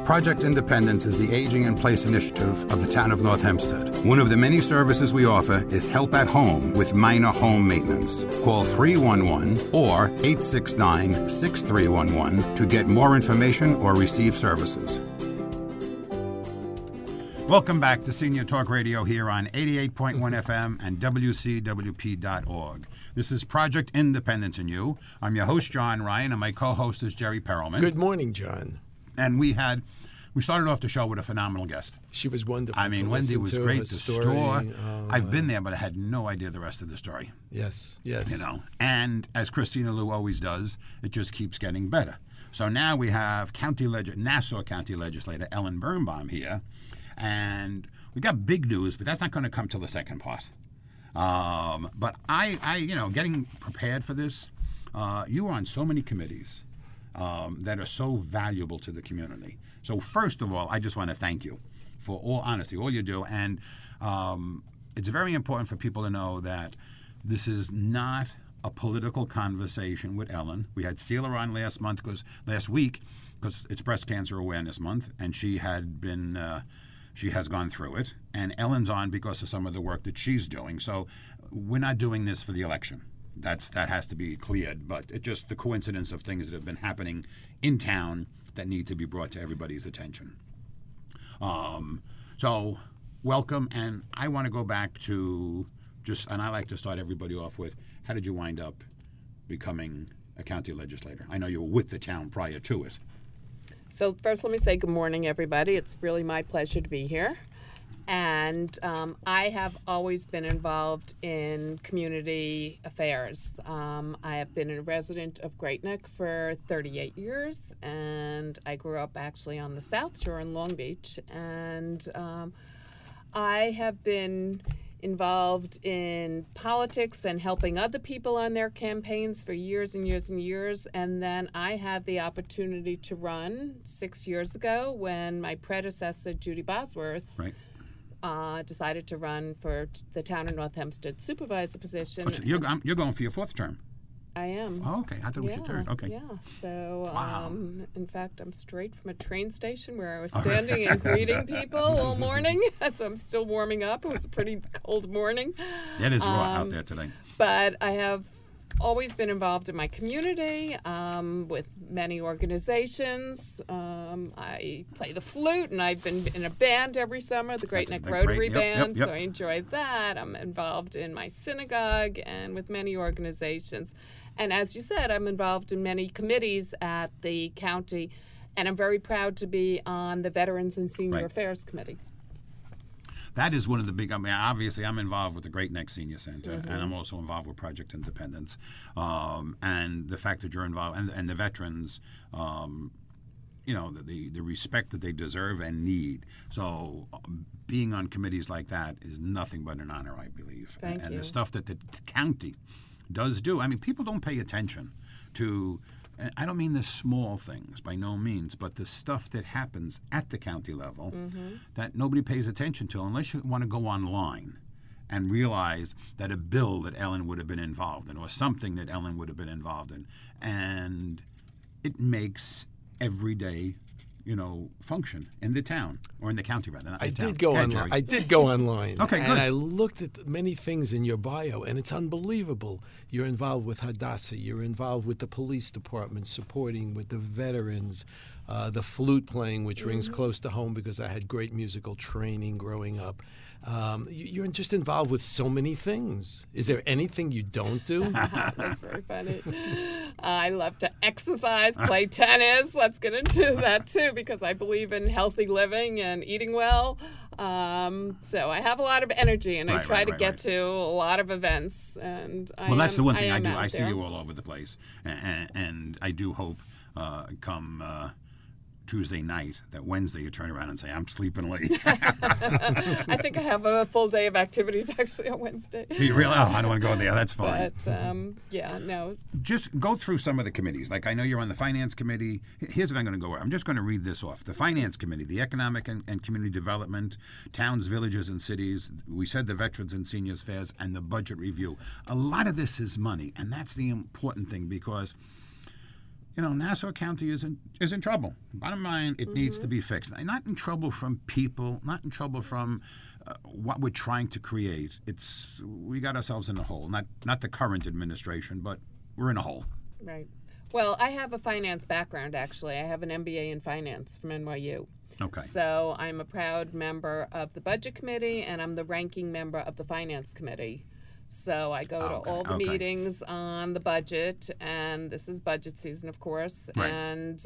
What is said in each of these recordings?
Project Independence is the Aging in Place initiative of the town of North Hempstead. One of the many services we offer is help at home with minor home maintenance. Call 311 or 869-6311 to get more information or receive services. Welcome back to Senior Talk Radio here on 88.1 FM and WCWP.org. This is Project Independence in You. I'm your host, John Ryan, and my co-host is Jerry Perelman. Good morning, John. And we started off the show with a phenomenal guest. She was wonderful. I mean, Wendy was great. The story. store. I've been there, but I had no idea the rest of the story. Yes. You know, and as Christina Liu always does, it just keeps getting better. So now we have Nassau County Legislator Ellen Birnbaum here, and we got big news, but that's not going to come till the second part. But I, getting prepared for this, you were on so many committees that are so valuable to the community. So first of all, I just want to thank you for all you do. And it's very important for people to know that this is not a political conversation with Ellen. We had Sheila on last week, because it's Breast Cancer Awareness Month, and she has gone through it. And Ellen's on because of some of the work that she's doing. So we're not doing this for the election. That has to be cleared, but it's just the coincidence of things that have been happening in town that need to be brought to everybody's attention. So welcome, and I want to go back to and I like to start everybody off with, how did you wind up becoming a county legislator? I know you were with the town prior to it. So first, let me say good morning, everybody. It's really my pleasure to be here. And I have always been involved in community affairs. I have been a resident of Great Neck for 38 years, and I grew up actually on the South Shore in Long Beach. And I have been involved in politics and helping other people on their campaigns for years and years and years. And then I had the opportunity to run 6 years ago when my predecessor, Judy Bosworth, decided to run for the town of North Hempstead supervisor position. Oh, so you're going for your fourth term? I am. Oh, okay. I thought it was your third. Okay. Yeah. So, wow. In fact, I'm straight from a train station where I was standing and greeting people all morning. So I'm still warming up. It was a pretty cold morning. It is raw out there today. But I have always been involved in my community with many organizations. I play the flute, and I've been in a band every summer, the Great Neck Rotary Band, so I enjoy that. I'm involved in my synagogue and with many organizations. And as you said, I'm involved in many committees at the county, and I'm very proud to be on the Veterans and Senior Affairs Committee. That is one of the big, obviously I'm involved with the Great Neck Senior Center, and I'm also involved with Project Independence. And the fact that you're involved, and the veterans, the respect that they deserve and need. So being on committees like that is nothing but an honor, I believe. Thank you. The stuff that the county does do, people don't pay attention to, and I don't mean the small things by no means, but the stuff that happens at the county level that nobody pays attention to unless you want to go online and realize that a bill that Ellen would have been involved in or something that Ellen would have been involved in. And it makes everyday, function in the town or in the county rather. I did go online. Okay, and good. I looked at many things in your bio, and it's unbelievable. You're involved with Hadassah. You're involved with the police department, supporting with the veterans, the flute playing, which rings close to home because I had great musical training growing up. You're just involved with so many things. Is there anything you don't do? That's very funny. I love to exercise, play tennis. Let's get into that too, because I believe in healthy living and eating well. So I have a lot of energy, and I try to get to a lot of events. And that's the one thing I do. I see you all over the place, and I do hope come Tuesday night that Wednesday you turn around and say, I'm sleeping late. I think I have a full day of activities actually on Wednesday. Do you really? Oh, I don't want to go there. That's fine. But, no. Just go through some of the committees. Like I know you're on the Finance Committee. Here's what I'm going to go over. I'm just going to read this off. The Finance Committee, the Economic and Community Development, Towns, Villages, and Cities. We said the Veterans and Seniors Affairs, and the Budget Review. A lot of this is money, and that's the important thing because Nassau County is in trouble. Bottom line, it needs to be fixed. Not in trouble from people, not in trouble from what we're trying to create. We got ourselves in a hole. Not the current administration, but we're in a hole. Right. Well, I have a finance background, actually. I have an MBA in finance from NYU. Okay. So I'm a proud member of the Budget Committee, and I'm the ranking member of the Finance Committee. So I go to all the meetings on the budget, and this is budget season, of course. Right. And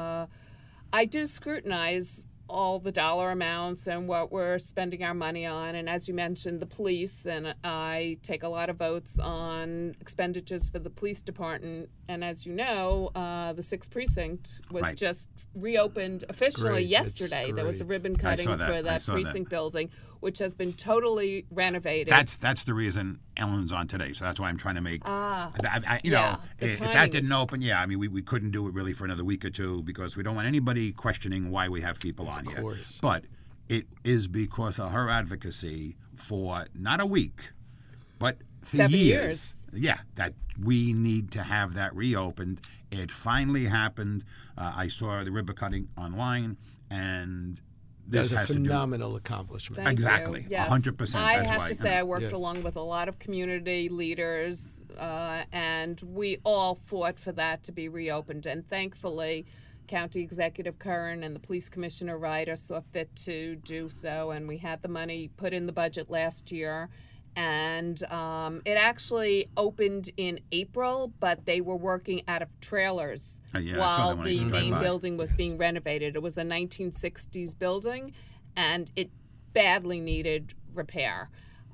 I do scrutinize all the dollar amounts and what we're spending our money on. And as you mentioned, the police, and I take a lot of votes on expenditures for the police department. And as you know, the 6th Precinct was just reopened officially yesterday. There was a ribbon cutting for that precinct building, which has been totally renovated. That's the reason Ellen's on today. So that's why I'm trying to make. If that didn't open, we couldn't do it really for another week or two because we don't want anybody questioning why we have people on here. Of course. But it is because of her advocacy for not a week, but for 7 years. Yeah, that we need to have that reopened. It finally happened. I saw the ribbon cutting online, and this That's a phenomenal accomplishment. Thank exactly, you. Yes. 100%. I have to say, I worked along with a lot of community leaders, and we all fought for that to be reopened. And thankfully, County Executive Curran and the Police Commissioner Ryder saw fit to do so, and we had the money put in the budget last year. And it actually opened in April, but they were working out of trailers while the main building was being renovated. It was a 1960s building, and it badly needed repair.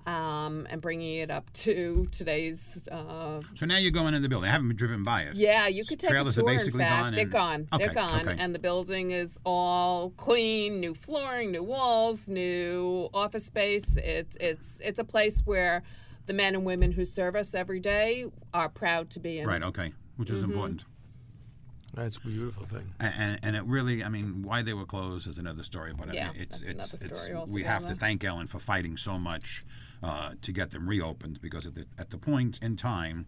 And bringing it up to today's. So now you're going in the building. I haven't been driven by it. Yeah, you could take trailers a tour. Are basically in fact, gone. They're gone. Okay, they're gone, okay. And the building is all clean, new flooring, new walls, new office space. It's a place where the men and women who serve us every day are proud to be in. Right. Okay. Which is important. That's a beautiful thing. And it really, why they were closed is another story. But it's we have to thank Ellen for fighting so much to get them reopened, because at the point in time,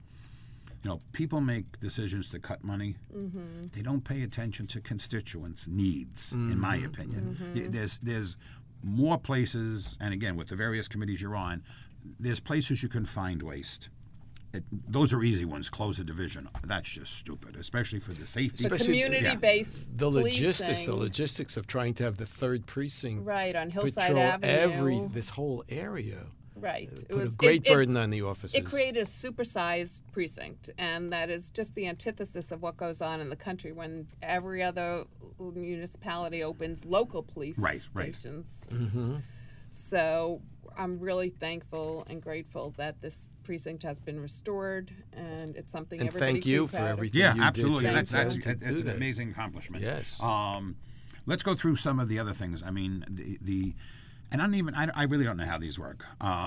people make decisions to cut money. They don't pay attention to constituents' needs, in my opinion. There's more places, and again, with the various committees you're on, there's places you can find waste. Those are easy ones. Close a division. That's just stupid, especially for the safety. The community-based the logistics of trying to have the 3rd precinct on Hillside patrol Avenue. this whole area. Right. It was a great burden on the offices. It created a supersized precinct, and that is just the antithesis of what goes on in the country when every other municipality opens local police stations. So I'm really thankful and grateful that this precinct has been restored, and it's something everybody thank you can be for proud of. everything. Yeah, you absolutely. Did That's an amazing accomplishment. Yes. Let's go through some of the other things. And I really don't know how these work.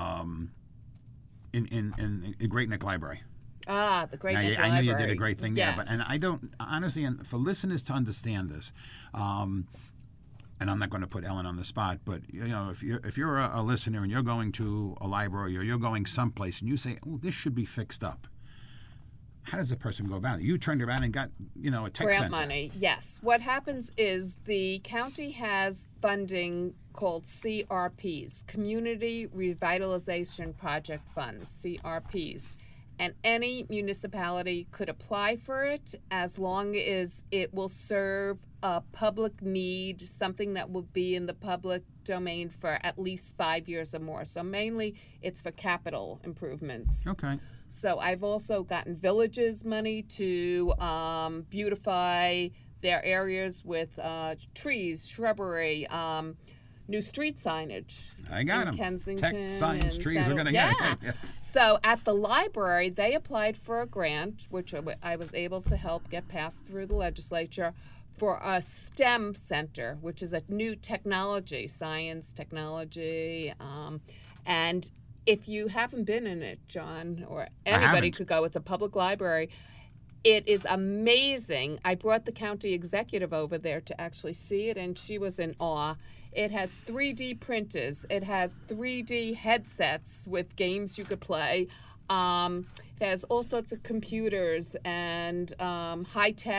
In Great Neck Library. The Great Neck Library. I know you did a great thing yes. there, but I don't honestly, and for listeners to understand this, and I'm not going to put Ellen on the spot, but if you're a listener and you're going to a library or you're going someplace and you say, "Oh, this should be fixed up," how does a person go about it? You turned around and got a tech grant center. money. Yes. What happens is the county has funding called CRPs, Community Revitalization Project Funds, CRPs. And any municipality could apply for it as long as it will serve a public need, something that will be in the public domain for at least 5 years or more. So mainly it's for capital improvements. Okay. So I've also gotten villages money to beautify their areas with trees, shrubbery, new street signage. I got them. Kensington. Tech, science, trees. We're going to get. Yeah. So at the library, they applied for a grant, which I was able to help get passed through the legislature, for a STEM center, which is a new technology, science, technology. And if you haven't been in it, John, or anybody could go, it's a public library. It is amazing. I brought the county executive over there to actually see it, and she was in awe. It has 3D printers. It has 3D headsets with games you could play. It has all sorts of computers and high-tech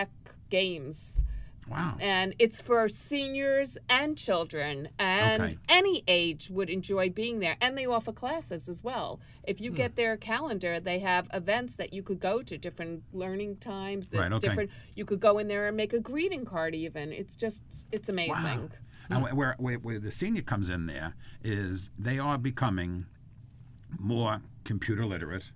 games. Wow. And it's for seniors and children, and Okay. any age would enjoy being there. And they offer classes as well. If you get their calendar, they have events that you could go to, different learning times. Right, okay. Different. You could go in there and make a greeting card even. It's amazing. Wow. And where the senior comes in there is they are becoming more computer literate,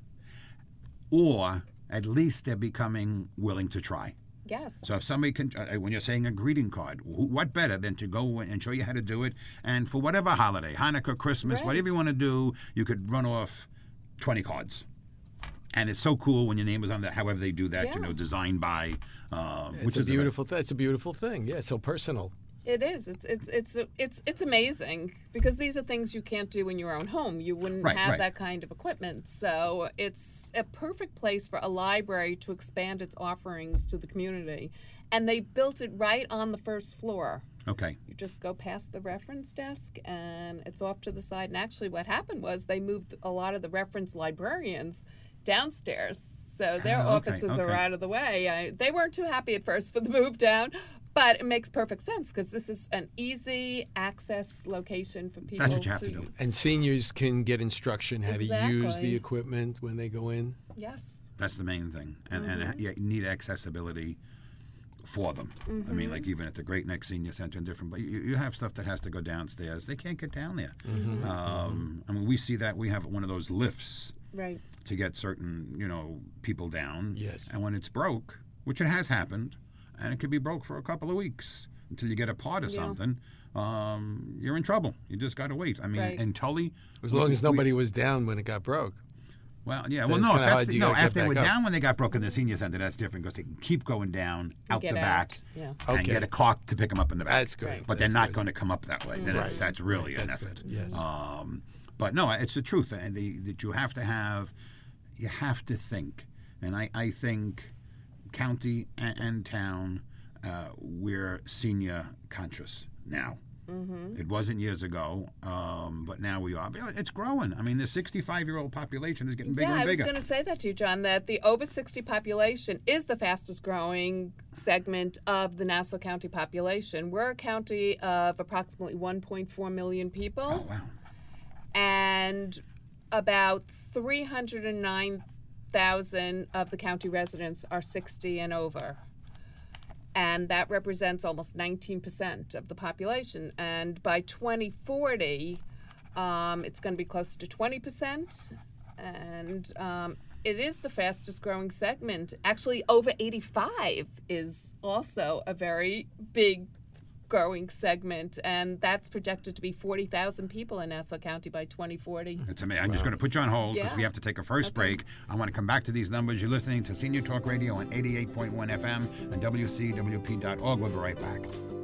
or at least they're becoming willing to try. Yes. So if somebody can, when you're saying a greeting card, what better than to go and show you how to do it? And for whatever holiday, Hanukkah, Christmas, Right. whatever you want to do, you could run off 20 cards. And it's so cool when your name is on that. However they do that, Yeah. designed by, which It's a is beautiful. It's a beautiful thing. Yeah, so personal. It is. It's amazing because these are things you can't do in your own home. You wouldn't Right, have right. that kind of equipment. So it's a perfect place for a library to expand its offerings to the community. And they built it right on the first floor. Okay. You just go past the reference desk and it's off to the side. And actually what happened was they moved a lot of the reference librarians downstairs. So their Oh, okay, offices are okay. out of the way. They weren't too happy at first for the move down, but it makes perfect sense because this is an easy access location for people. That's what you have to do. And seniors can get instruction how to use Exactly. the equipment when they go in. Yes. That's the main thing. And you need accessibility for them. I mean, like even at the Great Neck Senior Center and different, but you have stuff that has to go downstairs. They can't get down there. I mean, we see that. We have one of those lifts Right. to get certain, people down. Yes. And when it's broke, which it has happened, and it could be broke for a couple of weeks until you get a part of Yeah. something, you're in trouble. You just got to wait. I mean, Right. in Tully, As long as nobody was down when it got broke. well, yeah. Then Well, it's no, kinda if that's hard, you gotta get after they were back up. down when they got broke in the senior center, that's different because they can keep going down out the Get out. back Yeah. and Okay. get a cart to pick them up in the back. That's good. Right. But they're That's not good. going to come up that way. Then Right. that's really an That's effort. good. Yes. But no, it's the truth, and that you have to have, you have to think, and I think county and town, we're senior conscious now. It wasn't years ago, but now we are. But it's growing. I mean, the 65-year-old population is getting bigger Yeah, and I was bigger. going to say that to you, John, that the over 60 population is the fastest growing segment of the Nassau County population. We're a county of approximately 1.4 million people, Oh wow! and about 309,000 of the county residents are 60 and over. And that represents almost 19% of the population. And by 2040, it's going to be close to 20%. And it is the fastest growing segment. Actually, over 85 is also a very big growing segment. And that's projected to be 40,000 people in Nassau County by 2040. It's amazing. I'm just going to put you on hold because Yeah. we have to take a first break. I want to come back to these numbers. You're listening to Senior Talk Radio on 88.1 FM and WCWP.org. We'll be right back.